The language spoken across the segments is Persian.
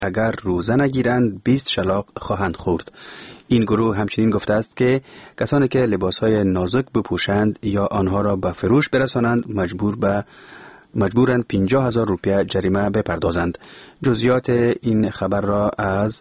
اگر روزه نگیرند 20 شلاق خواهند خورد. این گروه همچنین گفته است که کسانی که لباسهای نازک بپوشند یا آنها را به فروش برسانند مجبورند 50,000 روپیه جریمه بپردازند. جزئیات این خبر را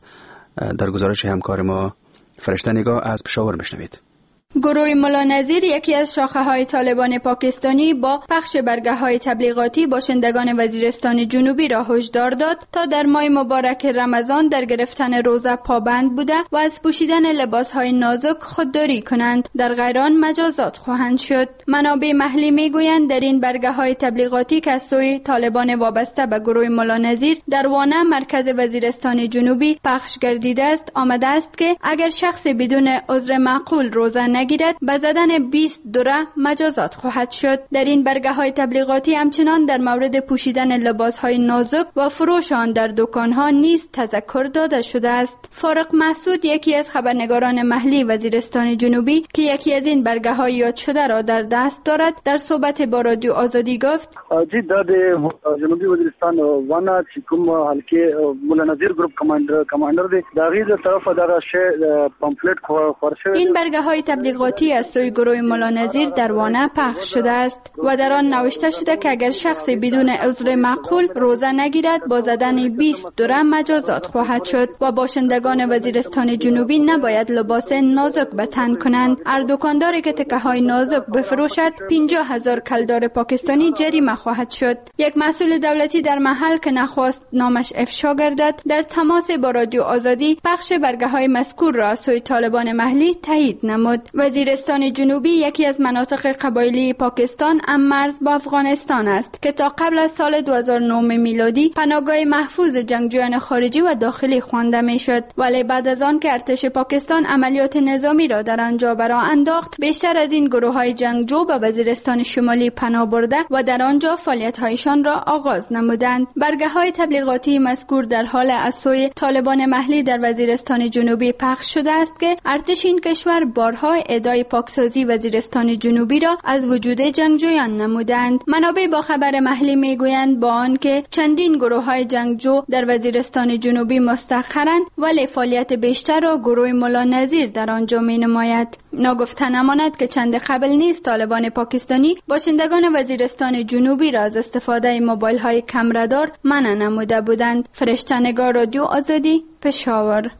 در گزارش همکار ما فرشته نگاه از پشاور میشنوید. گروه ملا نذیر، یکی از شاخه‌های طالبان پاکستانی، با پخش برگه‌های تبلیغاتی باشندگان وزیرستان جنوبی را هشدار داد تا در ماه مبارک رمضان در گرفتن روزه پابند بوده و از پوشیدن لباس‌های نازک خودداری کنند، در غیر آن مجازات خواهند شد. منابع محلی میگویند در این برگه‌های تبلیغاتی که از سوی طالبان وابسته به گروه ملا نذیر در وانه مرکز وزیرستان جنوبی پخش گردیده است، آمده است که اگر شخص بدون عذر معقول روزه نگیرد به زدن 20 دوره مجازات خواهد شد. در این برگه‌های تبلیغاتی همچنان در مورد پوشیدن لباس‌های نازک و فروش آن در دکان‌ها نیز تذکر داده شده است. فارق مسعود، یکی از خبرنگاران محلی وزیرستان جنوبی که یکی از این برگه‌های یاد شده را در دست دارد، در صحبت با رادیو آزادی گفت: در جنوبی وزیرستان وانا چیکم حلقه مولا نذیر گروپ کماندر دی داغی طرف دغه پامفلت خورشه. این برگه‌های تبلیغاتی از سوی گروه ملا نذیر در وانه پخش شده است و در آن نوشته شده که اگر شخص بدون عذر معقول روزه نگیرد با زدن 20 دوره مجازات خواهد شد و باشندگان وزیرستان جنوبی نباید لباس نازک به تن کنند. هر دکانداری که تکه‌های نازک بفروشد 50,000 کلدار پاکستانی جریمه خواهد شد. یک مسئول دولتی در محل که نخواست نامش افشا گردد، در تماس با رادیو آزادی پخش برگه‌های مذکور را از سوی طالبان محلی تایید نمود. وزیرستان جنوبی یکی از مناطق قبایلی پاکستان هم مرز با افغانستان است که تا قبل از سال 2009 میلادی پناهگاه محفوظ جنگجویان خارجی و داخلی خوانده میشد، ولی بعد از آن که ارتش پاکستان عملیات نظامی را در آنجا برآ انداخت، بیشتر از این گروه‌های جنگجو به وزیرستان شمالی پناه برده و در آنجا فعالیت‌هایشان را آغاز نمودند. برگه‌های تبلیغاتی مذکور در حال از سوی طالبان محلی در وزیرستان جنوبی پخش شده است که ارتش این کشور بارها ادعای پاکسازی وزیرستان جنوبی را از وجود جنگجویان نمودند. منابع با خبر محلی میگویند با آنکه چندین گروه‌های جنگجو در وزیرستان جنوبی مستقرند، ولی فعالیت بیشتر را گروه ملا نذیر در آنجا می‌نماید. ناگفته نماند که چند قبل نیز طالبان پاکستانی باشندگان وزیرستان جنوبی را از استفاده موبایل‌های کمردار منع نموده بودند. فرشته نگار، رادیو آزادی، پشاور.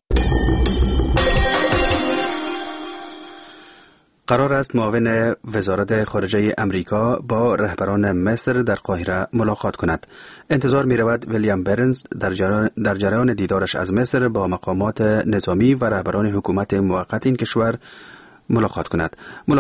قرار است معاون وزارت خارجه امریکا با رهبران مصر در قاهره ملاقات کند. انتظار می رود ویلیام برنز در جریان دیدارش از مصر با مقامات نظامی و رهبران حکومت موقت این کشور ملاقات کند.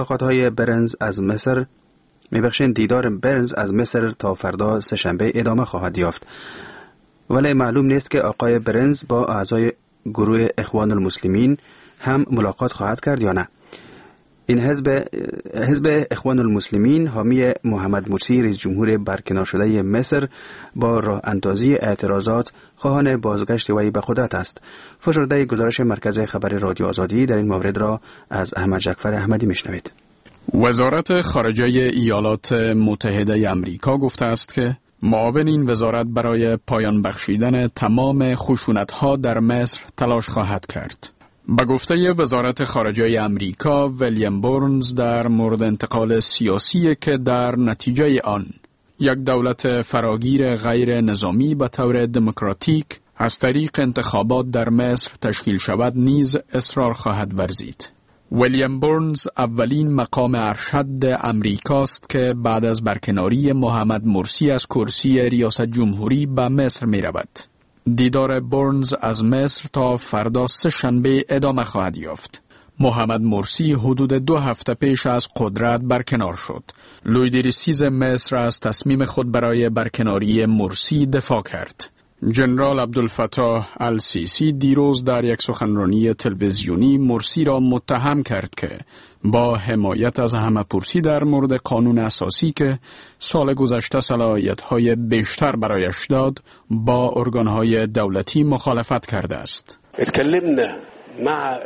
دیدار برنز از مصر تا فردا سه‌شنبه ادامه خواهد یافت. ولی معلوم نیست که آقای برنز با اعضای گروه اخوان المسلمین هم ملاقات خواهد کرد یا نه. این حزب اخوان المسلمین حامی محمد مرسی رئیس جمهور برکنار شده مصر با راه اندازی اعتراضات خواهان بازگشت وی به قدرت است. فشرده گزارش مرکز خبر رادیو آزادی در این مورد را از احمد جعفر احمدی میشنوید. وزارت خارجه ایالات متحده آمریکا گفته است که معاون این وزارت برای پایان بخشیدن تمام خشونت‌ها در مصر تلاش خواهد کرد. به گفته وزارت خارجه امریکا، ویلیام برنز در مورد انتقال سیاسی که در نتیجه آن یک دولت فراگیر غیر نظامی به طور دموکراتیک از طریق انتخابات در مصر تشکیل شود نیز اصرار خواهد ورزید. ویلیام برنز اولین مقام ارشد امریکاست که بعد از برکناری محمد مرسی از کرسی ریاست جمهوری به مصر می رود. دیدار برنز از مصر تا فردا سه‌شنبه ادامه خواهد یافت. محمد مرسی حدود 2 هفته پیش از قدرت برکنار شد. لویدریسیز مصر از تصمیم خود برای برکناری مرسی دفاع کرد. جنرال عبدالفتاح السیسی دیروز در یک سخنرانی تلویزیونی مرسی را متهم کرد که با حمایت از همه‌پرسی در مورد قانون اساسی که سال گذشته صلاحیت‌های بیشتر برایش داد، با ارگان‌های دولتی مخالفت کرده است.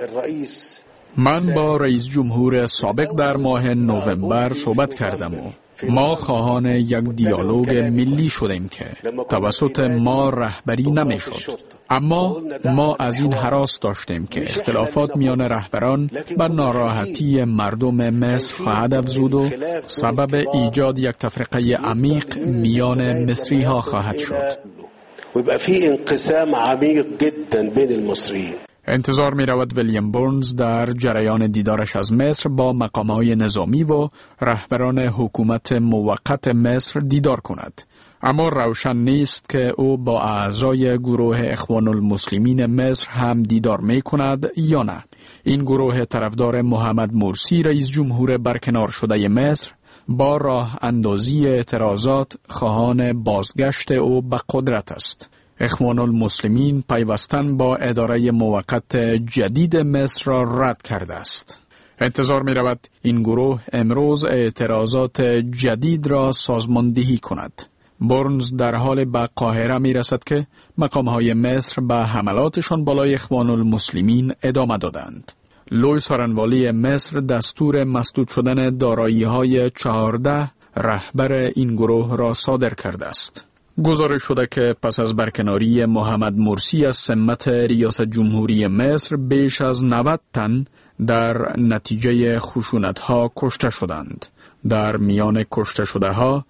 من با رئیس جمهور سابق در ماه نوامبر صحبت کردم و ما خواهان یک دیالوگ ملی شدیم که توسط ما رهبری نمیشد. اما ما از این هراس داشتیم که اختلافات میان رهبران بر ناراحتی مردم مصر خواهد افزود و سبب ایجاد یک تفرقه عمیق میان مصری ها خواهد شد. ويبقى في انقسام عمیق جدا بین المصریین. انتظار می رود ویلیام برنز در جریان دیدارش از مصر با مقامهای نظامی و رهبران حکومت موقت مصر دیدار کند. اما روشن نیست که او با اعضای گروه اخوان المسلمین مصر هم دیدار می کند یا نه. این گروه طرفدار محمد مرسی رئیس جمهور برکنار شده مصر با راه اندازی اعتراضات خواهان بازگشت او به قدرت است. اخوان المسلمین پیوستن با اداره موقت جدید مصر را رد کرده است. انتظار می رود این گروه امروز اعتراضات جدید را سازماندهی کند. برنز در حال به قاهره می رسد که مقامهای مصر به حملاتشان بالای اخوان المسلمین ادامه دادند. لوی سارنوالی مصر دستور مسدود شدن دارایی‌های 14 رهبر این گروه را صادر کرده است. گزارش شده که پس از برکناری محمد مرسی از سمت ریاست جمهوری مصر بیش از 90 تن در نتیجه خشونت‌ها کشته شدند. در میان کشته شده ها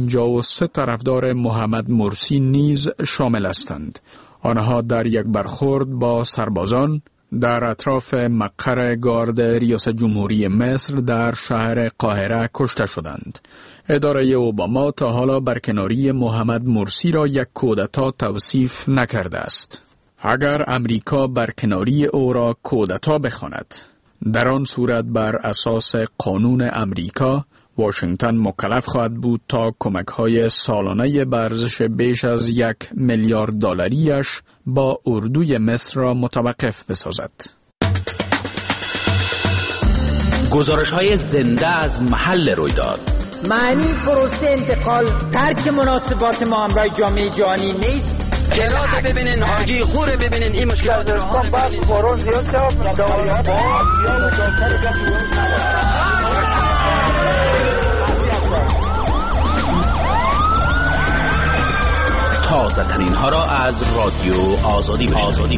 53 طرفدار محمد مرسی نیز شامل هستند. آنها در یک برخورد با سربازان در اطراف مقر گارد ریاست جمهوری مصر در شهر قاهره کشته شدند. اداره اوباما تا حالا برکناری محمد مرسی را یک کودتا توصیف نکرده است. اگر امریکا برکناری او را کودتا بخواند، در آن صورت بر اساس قانون امریکا واشنگتن مکلف خواهد بود تا کمک‌های سالانه به ارزش بیش از 1 میلیارد دلاریش با اردوی مصر را متوقف بسازد. گزارش‌های زنده از محل رویداد. معنی پروسه انتقال ترک مناسبات ما همراه جامعه جهانی نیست. جلات ببینین، حاجی خوره ببینین، این مشکلات رو ببینین. فورون زیاد تازه ترین ها را از رادیو آزادی بشنوید.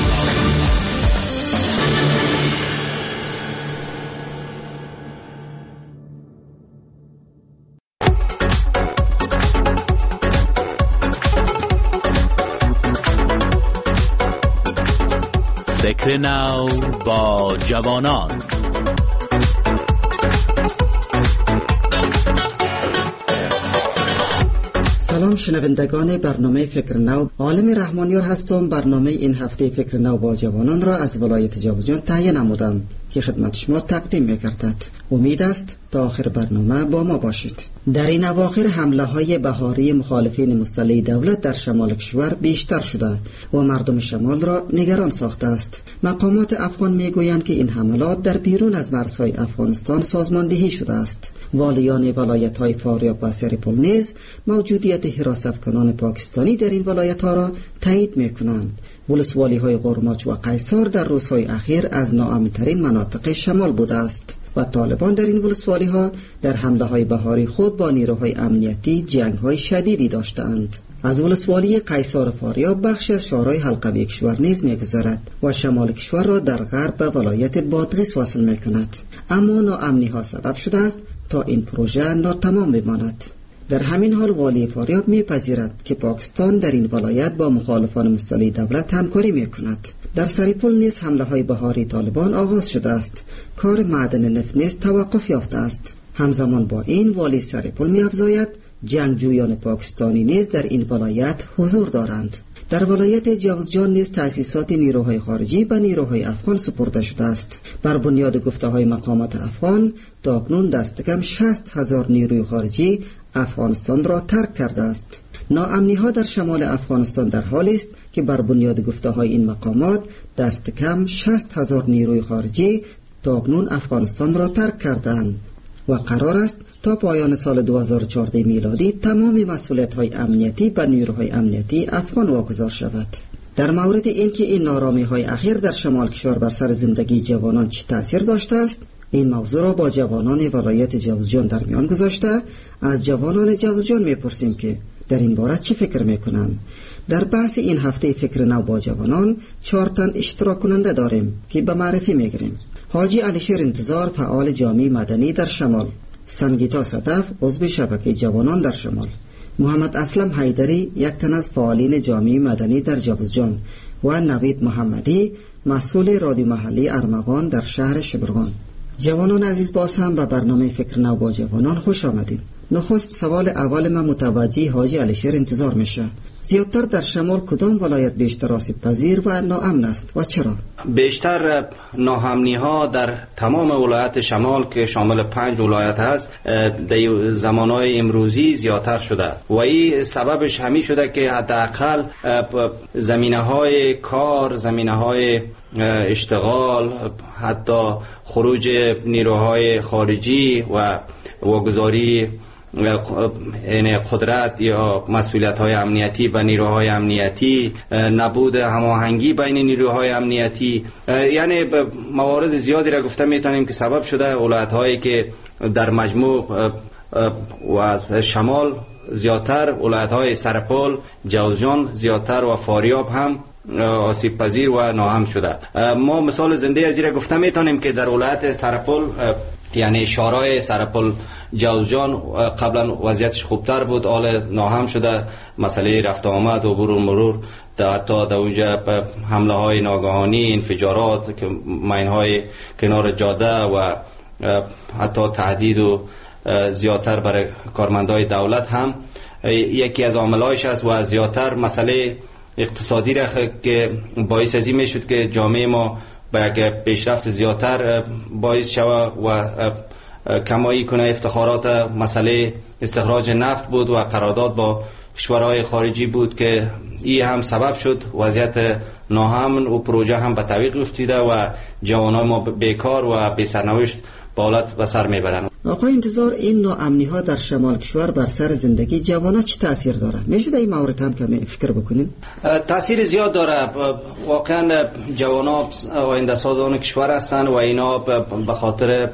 فکر نو با جوانان. سلام شنوندگان برنامه فکر نو، عالم رحمانیار هستم. برنامه این هفته فکر نو با جوانان را از ولایت جاوزجان تهیه نمودم که خدمت شما تقدیم می‌گردد. امید است تا آخر برنامه با ما باشید. در این اواخر حمله های بهاری مخالفین مسلح دولت در شمال کشور بیشتر شده و مردم شمال را نگران ساخته است. مقامات افغان میگویند که این حملات در بیرون از مرزهای افغانستان سازماندهی شده است. والیان ولایت‌های فاریاب و سرپل نیز موجودیت حراس‌افکنان پاکستانی در این ولایت‌ها را تایید می‌کنند. ولسوالی‌های قرماچ و قیصار در روزهای اخیر از ناامن‌ترین مناطق شمال بوده است و طالبان در این ولسوالی‌ها در حمله‌های بهاری خود با نیروهای امنیتی جنگ‌های شدیدی داشتند. از ولسوالی قیصار فاریاب بخشی از شهرهای حلقوی کشور نیز می‌گذرد و شمال کشور را در غرب به ولایت بادغیس وصل می‌کند. اما ناامنی‌ها سبب شده است تا این پروژه ناتمام بماند. در همین حال والی فاریاب می‌پذیرد که پاکستان در این ولایت با مخالفان مسلح دولت همکاری می‌کند. در سرپل نیز حمله‌های بهاری طالبان آغاز شده است. کار معدن نفت نیز توقف یافته است. همزمان با این والی سرپل می‌افزاید جنگجویان پاکستانی نیز در این ولایت حضور دارند. در ولایت جاوزجان نیز تأسیسات نیروهای خارجی به نیروهای افغان سپرده شده است. بر بنیاد گفته‌های مقامات افغان تاکنون دست کم 60,000 نیروی خارجی افغانستان را ترک کرده است. ناامنی‌ها در شمال افغانستان در حالی است که بر بنیاد گفته‌های این مقامات دست کم 60,000 نیروی خارجی تاکنون افغانستان را ترک کردند و قرار است تا پایان سال 2014 میلادی تمام مسئولیت‌های امنیتی به نیروهای امنیتی افغان واگذار شود. در مورد اینکه این نارامی‌های اخیر در شمال کشور بر سر زندگی جوانان چه تأثیر داشته است، این موضوع را با جوانان ولایت جوزجان در میان گذاشته از جوانان جوزجان میپرسیم که در این باره چه فکر میکنند. در بحث این هفته فکر نو با جوانان 4 تن اشتراک کننده داریم که به معرفی میگیریم. حاجی علیشیر انتظار، فعال جامعه مدنی در شمال. سنگیتا صدف، عضو شبکه جوانان در شمال. محمد اسلم حیدری، یک تن از فعالین جامعه مدنی در جوزجان و نوید محمدی، مسئول رادیو محلی ارمغان در شهر شبرغان. جوانان عزیز، باز هم به برنامه فکر نو با جوانان خوش آمدید. نخست سوال اول من متوجه حاجی علیشیر انتظار میشه. زیادتر در شمال کدام ولایت بیشتر آسیب پذیر و ناامن است و چرا؟ بیشتر ناامنی ها در تمام ولایت شمال که شامل 5 ولایت هست در زمانهای امروزی زیادتر شده و این سببش همین شده که حداقل زمینه های کار، زمینه های اشتغال، حتی خروج نیروهای خارجی و واگذاری قدرت یا مسئولیت‌های امنیتی به نیروهای امنیتی، نبود هماهنگی بین نیروهای امنیتی، یعنی موارد زیادی را گفته میتونیم که سبب شده ولایت‌هایی که در مجموع و از شمال زیادتر، ولایت‌های سرپل، جوزجان زیادتر و فاریاب هم آسیب پذیر و ناهم شده. ما مثال زنده از این گفته میتونیم که در ولایت سرپل، یعنی شورای سرپل جوزجان، قبلا وضعیتش خوبتر بود، حالا ناهم شده. مسئله رفت آمد و مرور حتی در اونجا حمله های ناگهانی، انفجارات، ماین‌های کنار جاده و حتی تهدید و زیادتر برای کارمندای دولت هم یکی از عاملایش است و زیادتر مسئله اقتصادی را که باعث ازی می شد که جامعه ما با یک پیشرفت زیادتر باعث شود و کمایی کنه افتخارات. مسئله استخراج نفت بود و قرارداد با کشورهای خارجی بود که این هم سبب شد وضعیت ناامن و پروژه هم به تعویق افتاده و جوانان ما بیکار و بی سرنوشت به حالت به سر میبرن. آقای انتظار، این ناامنی ها در شمال کشور بر سر زندگی جوانان چه تاثیر داره؟ میشه در این مورد هم کمی فکر بکنین؟ تاثیر زیاد داره. واقعا جوانان آینده سازان کشور هستند و اینا به خاطر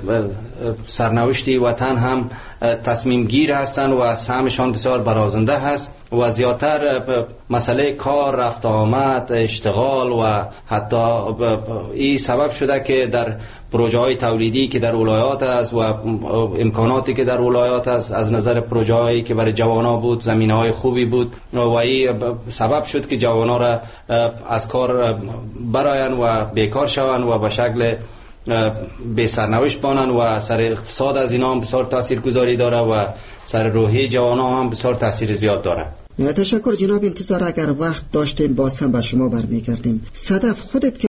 سرنوشتی وطن هم تصمیم گیر هستند و سهمشان بسیار برازنده هست و زیادتر مسئله کار، رفت آمد، اشتغال و حتی این سبب شده که در پروژه های تولیدی که در ولایات است و امکاناتی که در ولایات است از نظر پروژه هایی که برای جوانا بود، زمینه های خوبی بود و این سبب شد که جوانا را از کار براین و بیکار شوند و به شکل به سرنوشت بانن و سر اقتصاد از اینا هم بسیار تاثیر گذاری داره و سر روحی جوانا هم بسیار تاثیر زیاد داره. تشکر جناب انتظار. اگر وقت داشتیم باز هم به شما برمیگردیم. صدف، خودت که